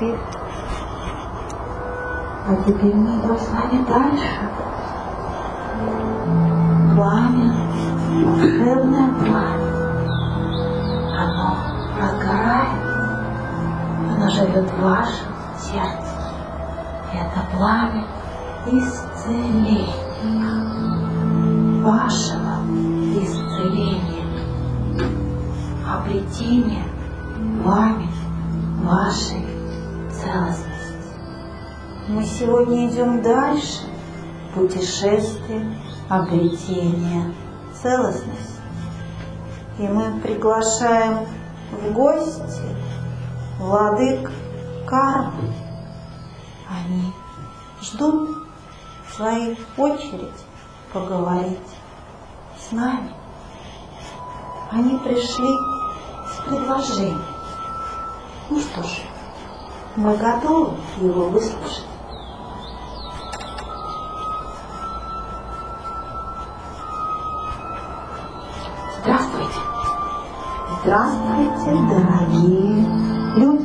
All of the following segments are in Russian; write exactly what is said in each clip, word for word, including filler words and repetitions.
теперь? А теперь мы идем с вами дальше. Пламя, волшебное пламя. Оно разгорает, оно живет в вашем сердце. И это пламя исцеления, вашего исцеления, обретения вами вашей целостности. Мы сегодня идем дальше в путешествие обретения целостности. И мы приглашаем в гости владык кармы. Они ждут в свою очередь поговорить с нами. Они пришли с предложением. Ну что ж, мы готовы его выслушать. Здравствуйте! Здравствуйте, дорогие люди!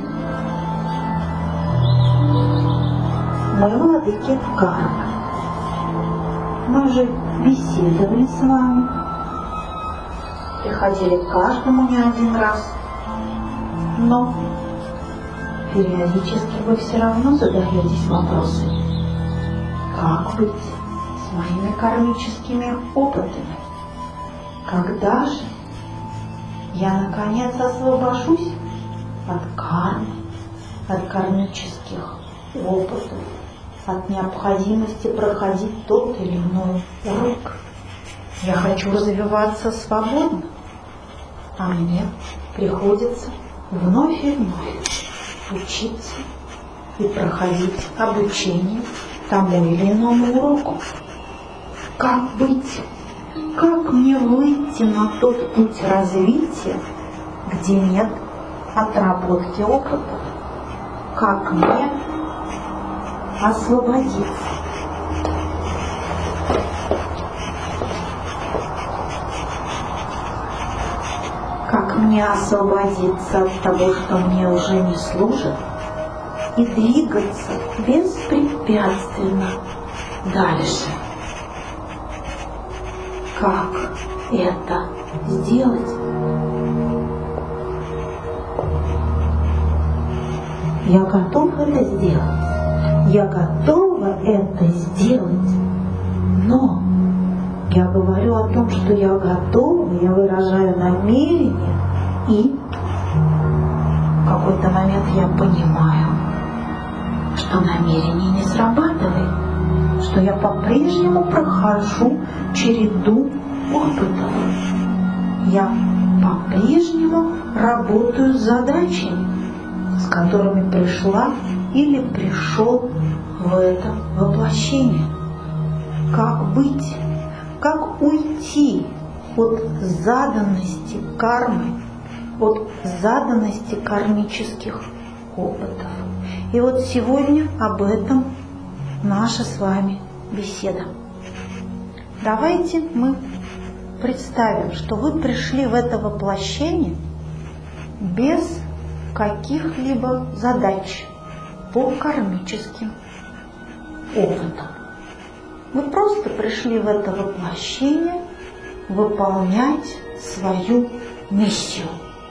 Мы владыки кармы. Мы уже беседовали с вами, приходили к каждому не один раз, но периодически вы все равно задаетесь вопросами, как быть с моими кармическими опытами? Когда же я наконец освобожусь от кармы, от кармических опытов, от необходимости проходить тот или иной урок? Я хочу развиваться свободно, а мне приходится вновь и вновь учиться и проходить обучение тому или иному уроку. Как быть? Как мне выйти на тот путь развития, где нет отработки опыта? Как мне освободиться? Как мне освободиться от того, что мне уже не служит, и двигаться беспрепятственно дальше? Как это сделать? Я готова это сделать. Я готова это сделать. Но я говорю о том, что я готова, я выражаю намерение, и в какой-то момент я понимаю, что намерение не срабатывает, что я по-прежнему прохожу череду опытов. Я по-прежнему работаю с задачами, с которыми пришла или пришел в это воплощение. Как быть? Как уйти от заданности кармы, от заданности кармических опытов? И вот сегодня об этом наша с вами беседа. Давайте мы представим, что вы пришли в это воплощение без каких-либо задач по кармическим опытам. Вы просто пришли в это воплощение выполнять свою миссию.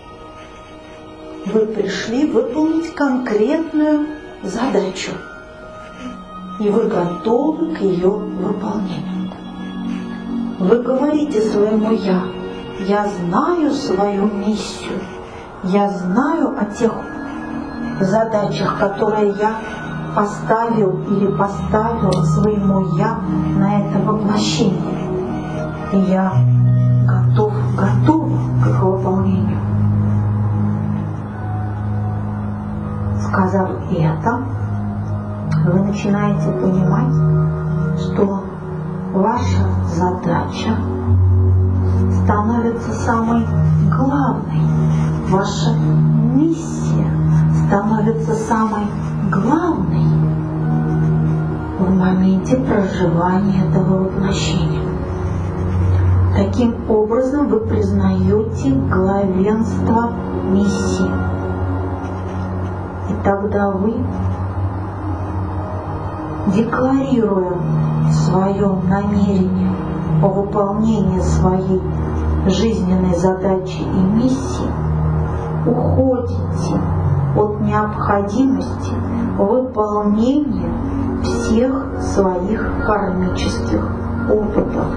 Вы пришли выполнить конкретную задачу, и вы готовы к ее выполнению. Вы говорите своему «я», я знаю свою миссию, я знаю о тех задачах, которые я поставил или поставила своему «я» на это воплощение. И я готов, готов к их выполнению. Сказав это, вы начинаете понимать, что ваша задача становится самой главной. Ваша миссия становится самой главной в моменте проживания этого воплощения. Таким образом вы признаете главенство миссии. И тогда вы, декларируя свое намерение по выполнению своей жизненной задачи и миссии, уходите от необходимости выполнения всех своих кармических опытов.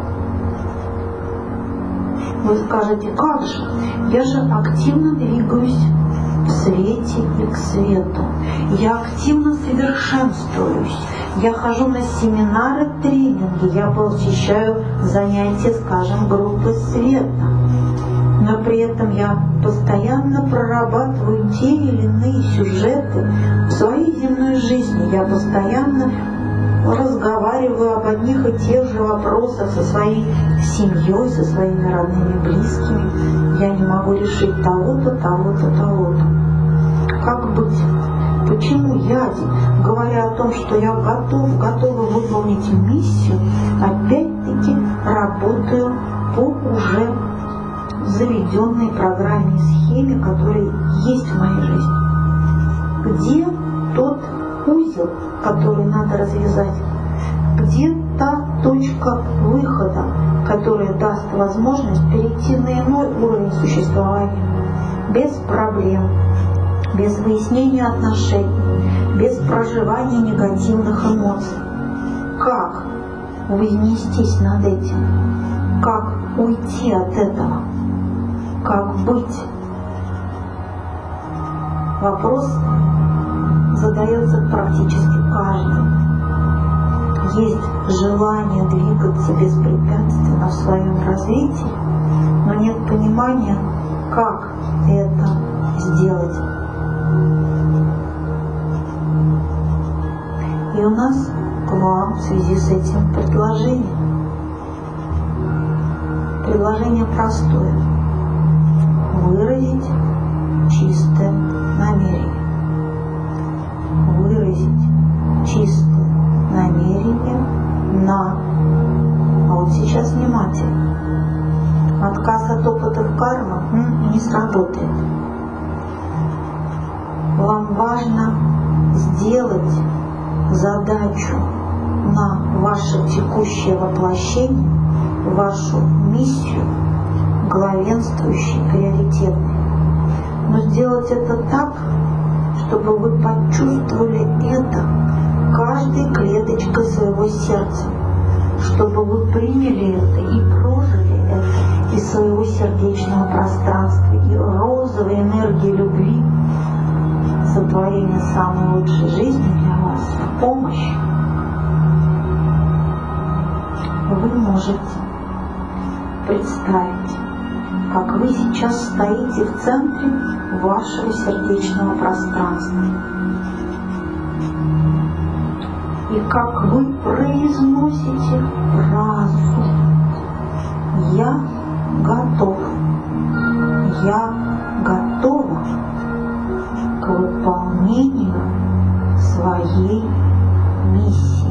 Вы скажете, как же? Я же активно двигаюсь в свете и к свету. Я активно совершенствуюсь. Я хожу на семинары, тренинги. Я посещаю занятия, скажем, группы света. Но при этом я постоянно прорабатываю те или иные сюжеты в своей земной жизни. Я постоянно разговариваю об одних и тех же вопросах со своей семьей, со своими родными и близкими. Я не могу решить того-то, того-то, того-то. Как быть? Почему я, говоря о том, что я готов, готова выполнить миссию, опять-таки работаю по уже заведенной программе и схеме, которая есть в моей жизни? Где тот узел, который надо развязать? Где та точка выхода, которая даст возможность перейти на иной уровень существования? Без проблем, без выяснения отношений, без проживания негативных эмоций. Как вознестись над этим? Как уйти от этого? Как быть? Вопрос задается практически каждый. Есть желание двигаться беспрепятственно в своем развитии, но нет понимания, как это сделать. И у нас к вам в связи с этим предложение. Предложение простое. Выразить чистое намерение. Выразить чистое намерение на... А вот сейчас внимательно. Отказ от опытов кармы м, не сработает. Вам важно сделать задачу на ваше текущее воплощение, вашу миссию главенствующей, приоритетной. Но сделать это так, чтобы вы почувствовали это каждой клеточкой своего сердца, чтобы вы приняли это и прожили это из своего сердечного пространства, и розовой энергии любви, сотворения самой лучшей жизни для вас в помощь, вы можете представить, как вы сейчас стоите в центре вашего сердечного пространства. И как вы произносите фразу «Я готов, я готова к выполнению своей миссии».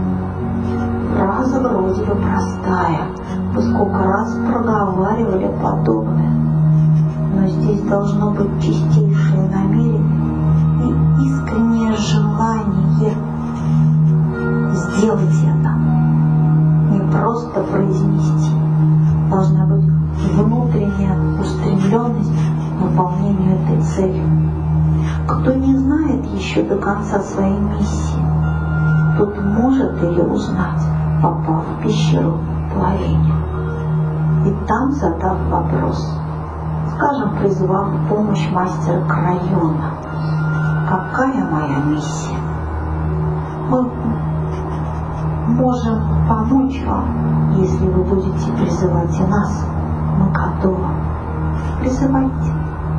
Фраза вроде бы простая, вы сколько раз проговаривали подобное, но здесь должно быть чистейшее намерение и искреннее желание сделать это, не просто произнести. Должна быть внутренняя устремленность к выполнению этой цели. Кто не знает еще до конца своей миссии, тот может ее узнать, попав в пещеру творения. И там, задав вопрос, скажем, призвав помощь мастера Крайона, какая моя миссия? Мы можем помочь вам, если вы будете призывать и нас. Мы готовы. Призывайте.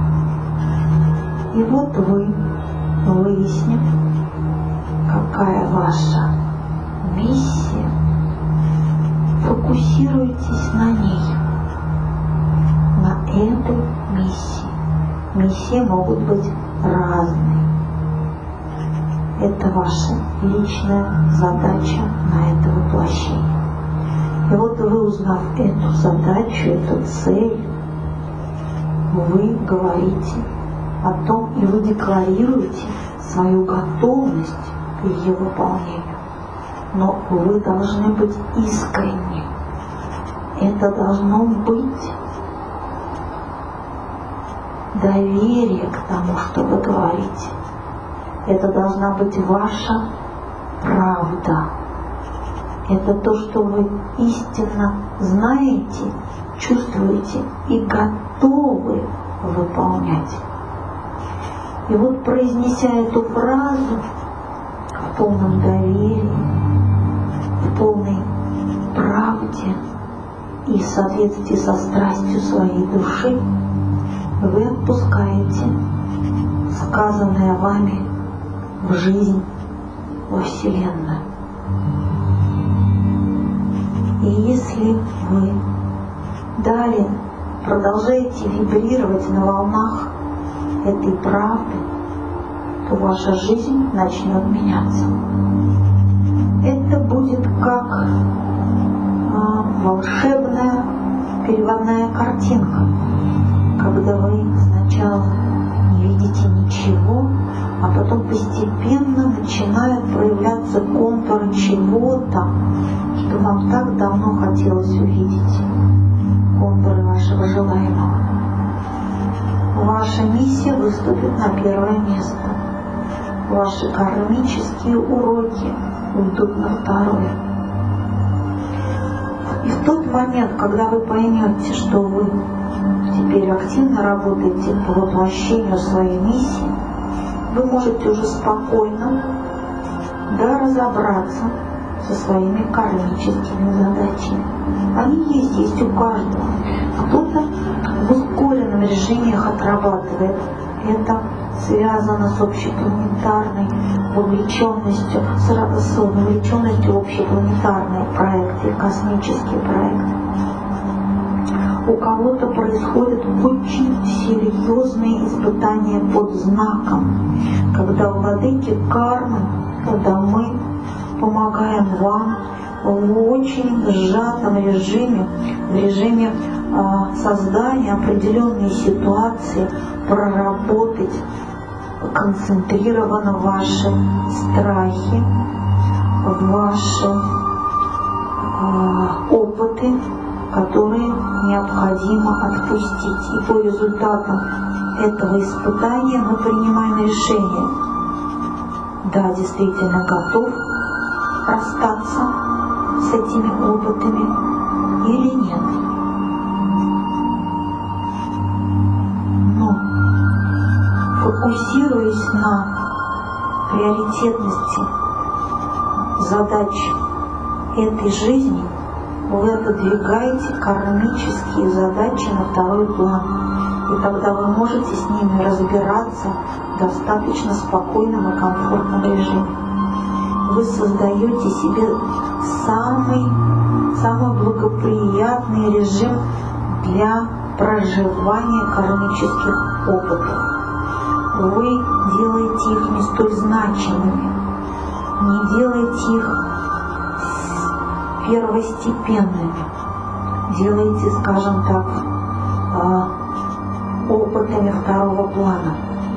И вот вы, выяснив, какая ваша миссия, фокусируйтесь на ней, на этой миссии. Миссии могут быть разные. Это ваша личная задача на это воплощение. И вот вы, узнав эту задачу, эту цель, вы говорите о том, и вы декларируете свою готовность к ее выполнению. Но вы должны быть искренни. Это должно быть доверие к тому, что вы говорите. Это должна быть ваша правда. Это то, что вы истинно знаете, чувствуете и готовы выполнять. И вот, произнеся эту фразу в полном доверии, в полной правде и в соответствии со страстью своей души, вы отпускаете сказанное вами в жизнь, во Вселенную. И если вы далее продолжаете вибрировать на волнах этой правды, то ваша жизнь начнет меняться. Это будет как а, волшебная переводная картинка, когда вы сначала не видите ничего, а потом постепенно начинают проявляться контуры чего-то, что вам так давно хотелось увидеть, контуры вашего желаемого. Ваша миссия выступит на первое место. Ваши кармические уроки уйдут на второе. И в тот момент, когда вы поймете, что вы теперь активно работаете по воплощению своей миссии, вы можете уже спокойно, да, разобраться со своими кармическими задачами. Они есть, есть у каждого. Кто-то в ускоренном режиме их отрабатывает. Это связано с общепланетарной вовлеченностью, с, с вовлеченностью в общепланетарные проекты, космические проекты. У кого-то происходят очень серьезные испытания под знаком, когда владыки кармы, когда мы помогаем вам в очень сжатом режиме, в режиме э, создания определенной ситуации, проработать концентрированно ваши страхи, ваши э, опыты, которые необходимо отпустить. И по результатам этого испытания мы принимаем решение: да, действительно готов расстаться с этими опытами или нет. Но фокусируясь на приоритетности задач этой жизни, вы отодвигаете кармические задачи на второй план. И тогда вы можете с ними разбираться в достаточно спокойном и комфортном режиме. Вы создаете себе самый, самый благоприятный режим для проживания кармических опытов. Вы делаете их не столь значимыми, не делаете их первостепенными, делаете, скажем так, опытами второго плана.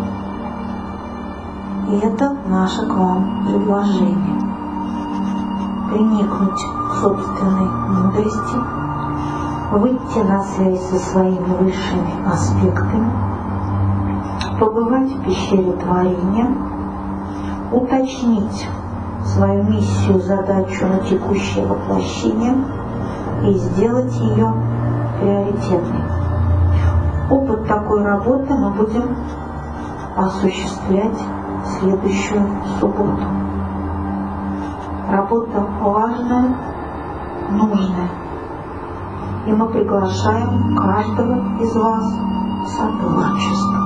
И это наше к вам предложение. Приникнуть к собственной мудрости, выйти на связь со своими высшими аспектами, побывать в пещере творения, уточнить свою миссию, задачу на текущее воплощение и сделать ее приоритетной. Опыт такой работы мы будем осуществлять в следующую субботу. Работа важная, нужная. И мы приглашаем каждого из вас в сотрудничество.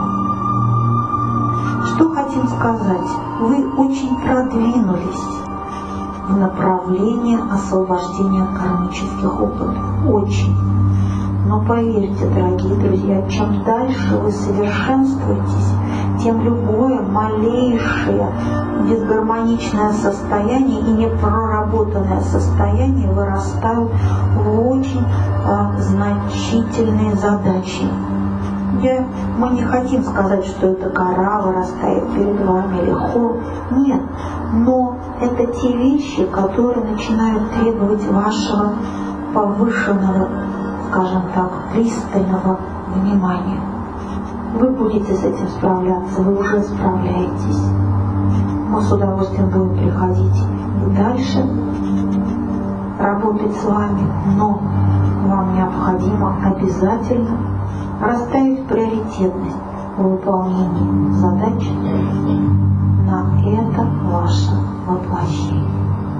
Что хотим сказать? Вы очень продвинулись в направлении освобождения кармических опытов. Очень. Но поверьте, дорогие друзья, чем дальше вы совершенствуетесь, тем любое малейшее дисгармоничное состояние и непроработанное состояние вырастают в очень а, значительные задачи. Я, мы не хотим сказать, что это гора вырастает перед вами или холм. Нет, но это те вещи, которые начинают требовать вашего повышенного, скажем так, пристального внимания. Вы будете с этим справляться, вы уже справляетесь. Мы с удовольствием будем приходить и дальше работать с вами, но вам необходимо обязательно расставить приоритетность в выполнении задач на это ваше воплощение.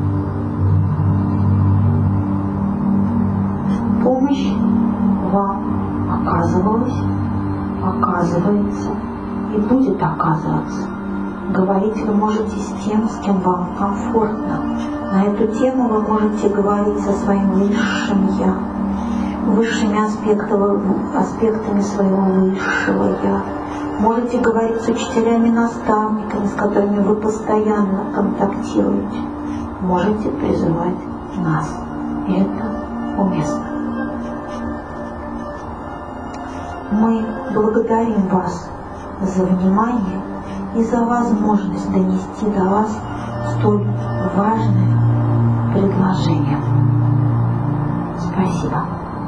Помощь вам оказывалась, оказывается и будет оказываться. Говорить вы можете с тем, с кем вам комфортно. На эту тему вы можете говорить со своим высшим «я», высшими аспектами, аспектами своего высшего «я». Можете говорить с учителями-наставниками, с которыми вы постоянно контактируете. Можете призывать нас. Это уместно. Мы благодарим вас за внимание и за возможность донести до вас столь важное предложение. Спасибо.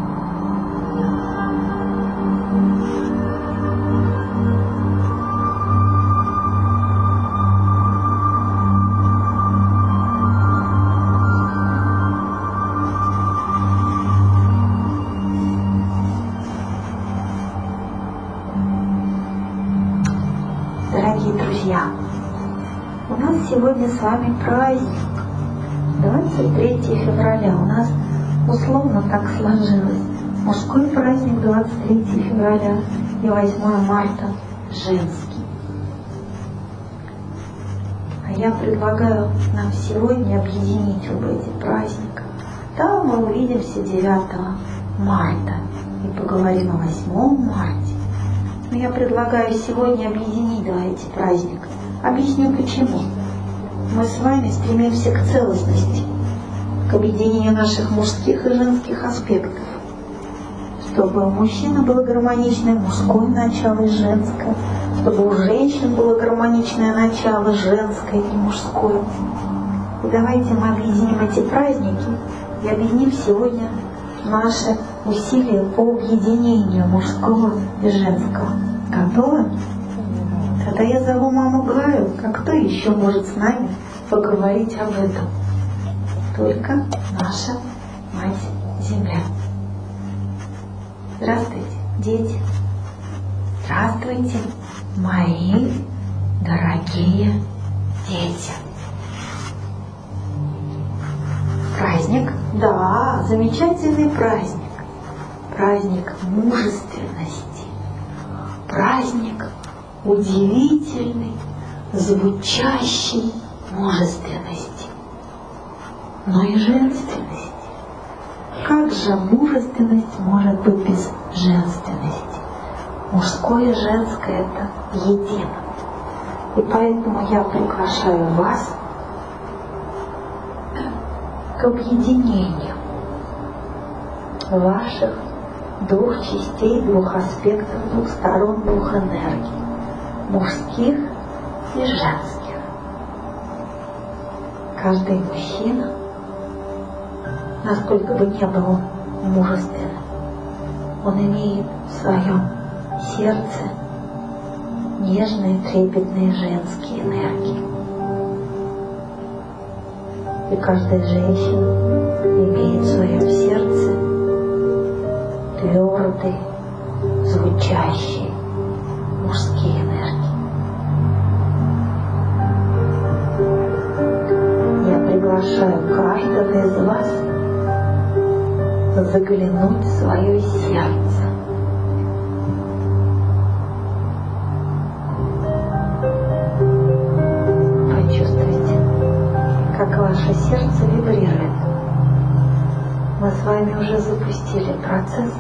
Дорогие друзья, у нас сегодня с вами праздник, двадцать третьего февраля. У нас условно так сложилось. Мужской праздник двадцать третьего февраля и восьмое марта женский. А я предлагаю нам сегодня объединить оба эти праздника. Там мы увидимся девятого марта и поговорим о восьмом марте. Но я предлагаю сегодня объединить два эти праздника. Объясню почему. Мы с вами стремимся к целостности, к объединению наших мужских и женских аспектов. Чтобы у мужчины было гармоничное мужское начало и женское, чтобы у женщин было гармоничное начало женское и мужское. И давайте мы объединим эти праздники и объединим сегодня наши усилия по объединению мужского и женского. Готовы? Тогда я зову маму Глаю, а кто еще может с нами поговорить об этом? Только наша Мать Земля. Здравствуйте, дети. Здравствуйте, мои дорогие дети. Праздник? Да, замечательный праздник. Праздник мужественности. Праздник удивительной, звучащей мужественности, но и женственности. Как же мужественность может быть без женственности? Мужское и женское — это едино. И поэтому я приглашаю вас к объединению ваших двух частей, двух аспектов, двух сторон, двух энергий, мужских и женских. Каждый мужчина, насколько бы ни был он мужественным, он имеет в своем сердце нежные, трепетные женские энергии. И каждая женщина имеет в своем сердце твердые, звучащие мужские энергии. Я приглашаю каждого из вас заглянуть в свое сердце. Почувствуйте, как ваше сердце вибрирует. Мы с вами уже запустили процесс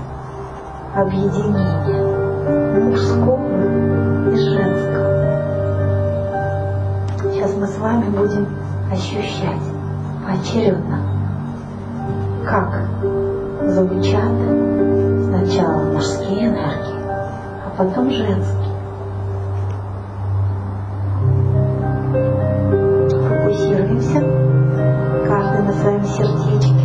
объединения мужского и женского. Сейчас мы с вами будем ощущать поочередно, как звучат сначала мужские энергии, а а потом женский. Фокусируемся, каждый на своем сердечке.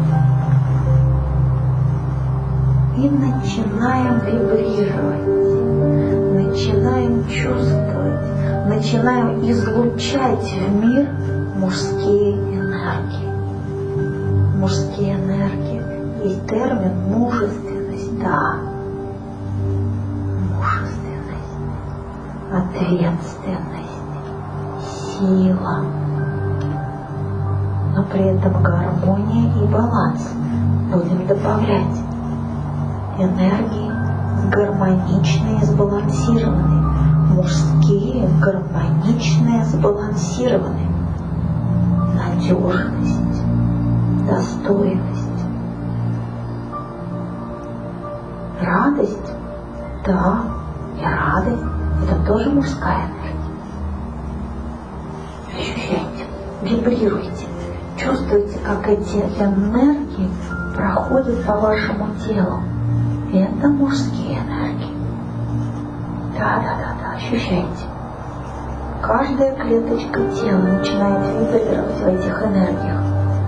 И начинаем вибрировать, начинаем чувствовать, начинаем излучать в мир мужские энергии. Мужские энергии. Есть термин мужественность, да. Мужественность, ответственность, сила. Но при этом гармония и баланс. Будем добавлять энергии гармоничные, сбалансированные. Мужские, гармоничные, сбалансированные. Надежность, достойность, радость, да, и радость — это тоже мужская энергия. Ощущайте, вибрируйте, чувствуйте, как эти энергии проходят по вашему телу. Это мужские энергии. Да, да, да, да, ощущайте. Каждая клеточка тела начинает вибрировать в этих энергиях.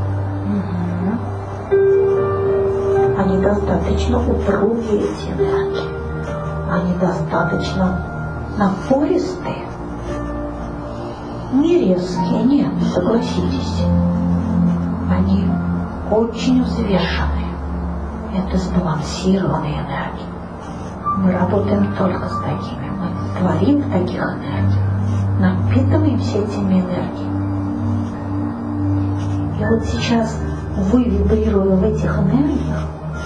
Угу. Они достаточно упругие, эти энергии. Они достаточно напористые. Не резкие, нет, согласитесь. Они очень взвешенные. Это сбалансированные энергии. Мы работаем только с такими. Мы творим в таких энергиях. Напитываемся этими энергиями. И вот сейчас вы, вибрируя в этих энергиях,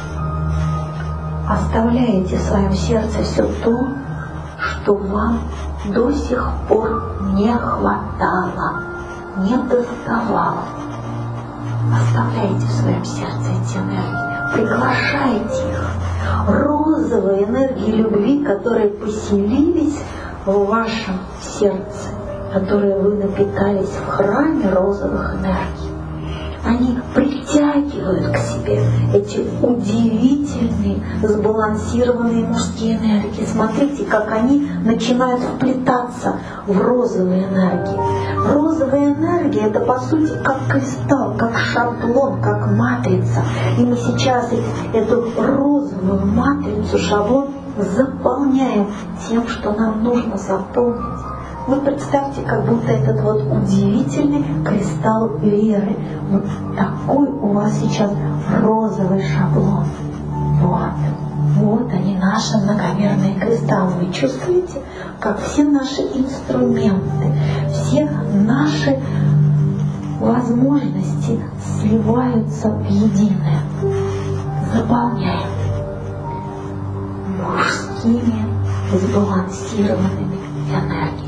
оставляете в своем сердце все то, что вам до сих пор не хватало, не доставало. Оставляйте в своем сердце эти энергии, приглашайте их. Розовые энергии любви, которые поселились в вашем сердце, которые вы напитались в храме розовых энергий. Они притягивают к себе эти удивительные, сбалансированные мужские энергии. Смотрите, как они начинают вплетаться в розовые энергии. Розовая энергия — это по сути как кристалл, как шаблон, как матрица. И мы сейчас эту розовую матрицу, шаблон заполняем тем, что нам нужно заполнить. Вы представьте, как будто этот вот удивительный кристалл веры. Вот такой у вас сейчас розовый шаблон. Вот. Вот они, наши многомерные кристаллы. Вы чувствуете, как все наши инструменты, все наши возможности сливаются в единое. Заполняем мужскими сбалансированными энергиями.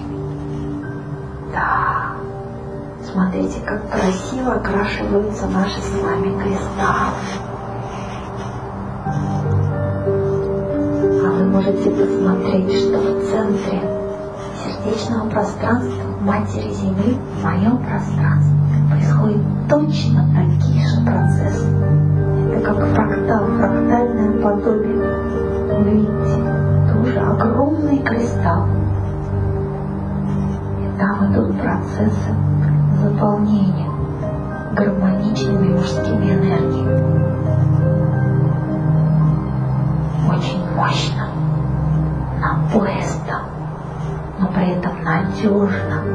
Да, смотрите, как красиво окрашиваются наши с вами кристаллы. А вы можете посмотреть, что в центре сердечного пространства Матери Земли, в моем пространстве, происходят точно такие же процессы. Это как фрактал, фрактальное подобие. Вы видите, тоже огромный кристалл. Там идут процессы заполнения гармоничными мужскими энергиями. Очень мощно, напористо, но при этом надежно,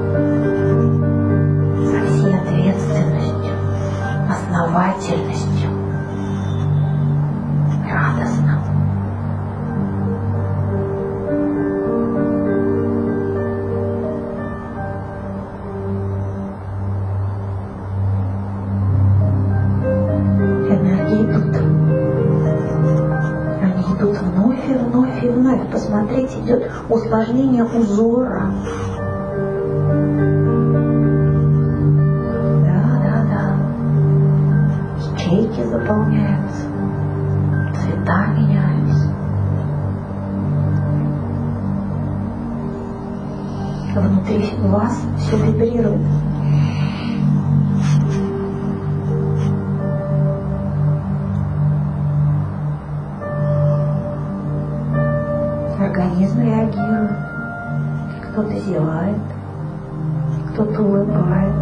со всей ответственностью, основательностью, радостно. И вновь, посмотрите, идет усложнение узора. Да, да, да. Ячейки заполняются, цвета меняются. Внутри вас все вибрирует. организм реагирует. Кто-то зевает, кто-то улыбает.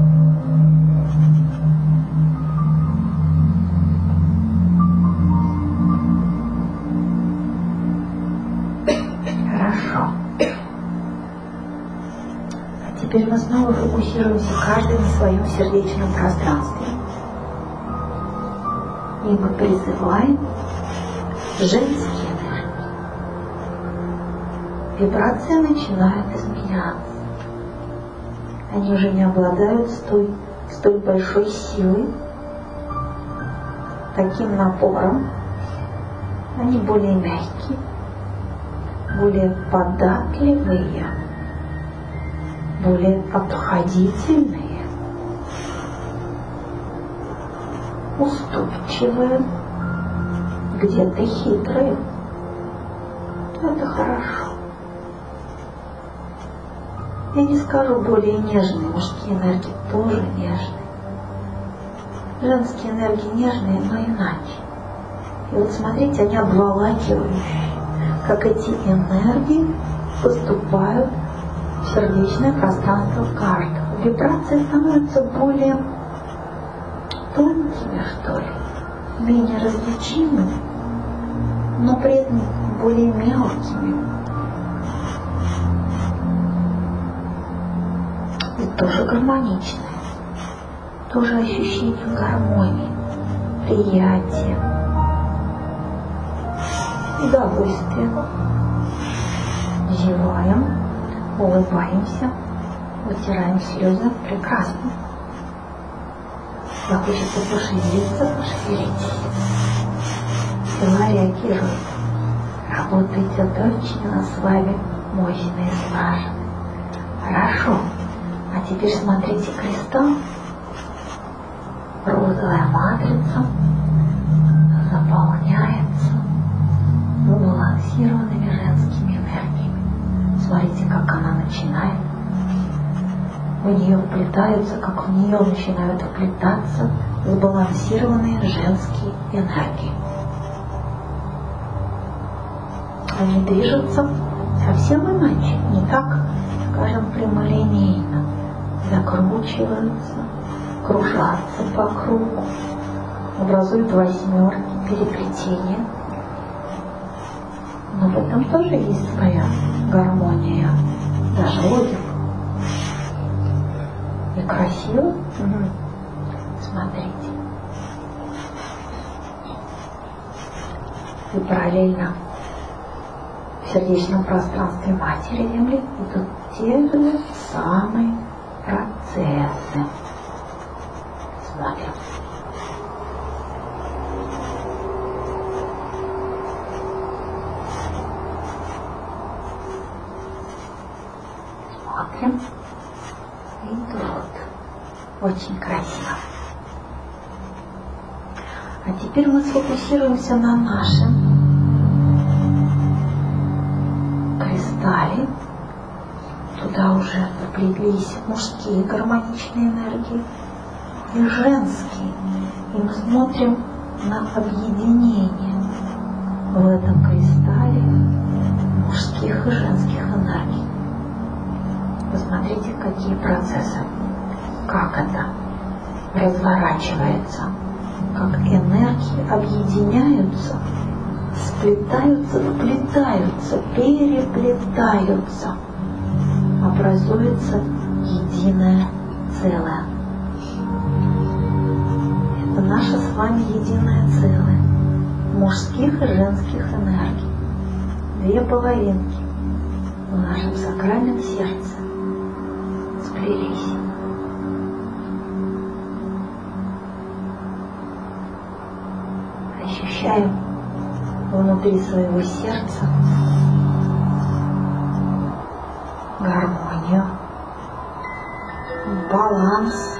Хорошо. А теперь мы снова фокусируемся каждый на своем сердечном пространстве. И мы призываем женские энергии. Вибрации начинают изменяться. Они уже не обладают столь, столь большой силой, таким напором. Они более мягкие, более податливые, более обходительные, уступчивые, где-то хитрые. Это хорошо. Я не скажу более нежные, мужские энергии тоже нежные. Женские энергии нежные, но иначе. И вот смотрите, они обволакивающие, как эти энергии поступают в сердечное пространство каждого. Вибрации становятся более тонкими, что ли, менее различимыми, но при этом более мелкими. И тоже гармоничные. Тоже ощущение гармонии, приятия, удовольствия. Зеваем, улыбаемся, вытираем слезы. Прекрасно. Если хочется пошевелиться, пошевелитесь. Тела реагируют. Работа идет очень на с вами мощно и слаженно. Хорошо. А теперь смотрите кристалл. Розовая матрица заполняется сбалансированными женскими энергиями. Смотрите, как она начинает. В нее вплетаются, как в нее начинают вплетаться сбалансированные женские энергии. Они движутся совсем иначе, не так, скажем, прямолинейно. Закручиваются, кружатся по кругу, образуют восьмерки, переплетения. Но в этом тоже есть своя гармония, даже логика. И красиво. Угу. Смотрите. И параллельно в сердечном пространстве Матери Земли идут те же самые процессы. Смотрим. Смотрим. Идут. Очень красиво. А теперь мы сфокусируемся на нашем кристалле. Туда уже вплелись мужские гармоничные энергии и женские. И мы смотрим на объединение в этом кристалле мужских и женских энергий. Посмотрите, какие процессы, как это разворачивается, как энергии объединяются, сплетаются, вплетаются, переплетаются. Образуется единое целое. Это наше с вами единое целое мужских и женских энергий. Две половинки в нашем сакральном сердце сплелись. Ощущаем внутри своего сердца гармонию, баланс.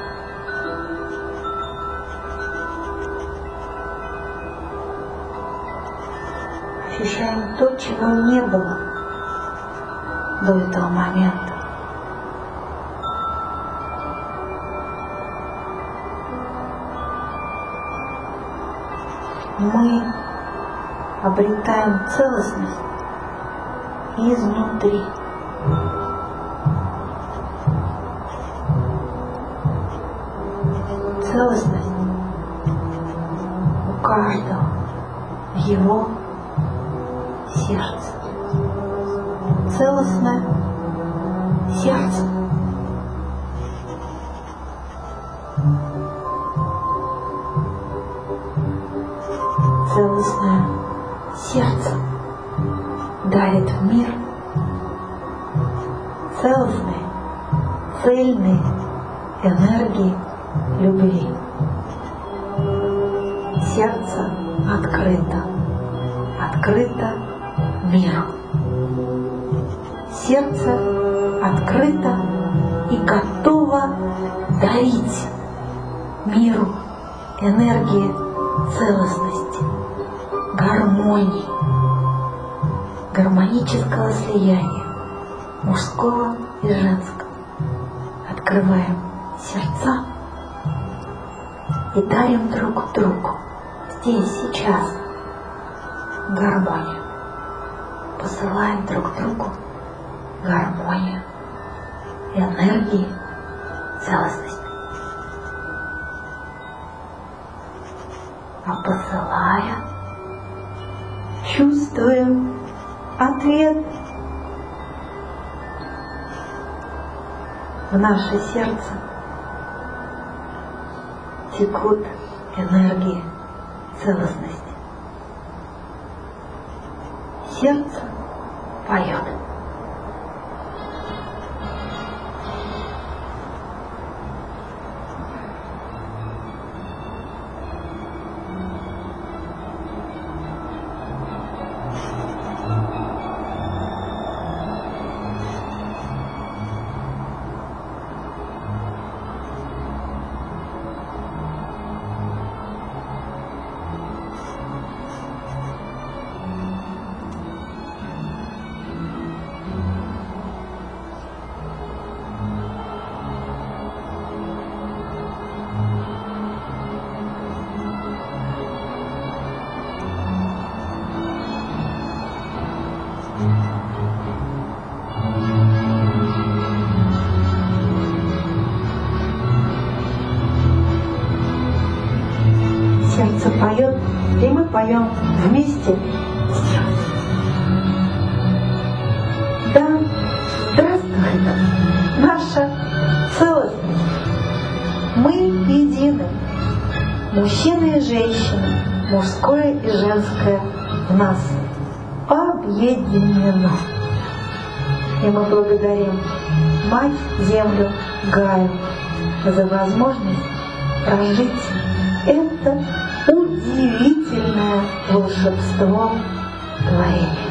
Ощущаем то, чего не было до этого момента. Мы обретаем целостность изнутри. Целостность у каждого в его сердце. Целостное сердце. Целостное сердце дарит в мир целостные, цельные энергии любви. Сердце открыто, открыто миру. Сердце открыто и готово дарить миру энергии целостности, гармонии, гармонического слияния мужского и женского. Открываем сердца и дарим друг другу здесь, сейчас гармонию. Посылаем друг другу гармонию, энергии, целостности. А посылая, чувствуем ответ. В наше сердце текут энергии целостности. Сердце поет. Сердце поет, и мы поем вместе. Да, здравствует наша целостность. Мы едины, мужчина и женщина, мужское и женское в нас объединено. И мы благодарим Мать Землю Гаю за возможность прожить это удивительное волшебство творения.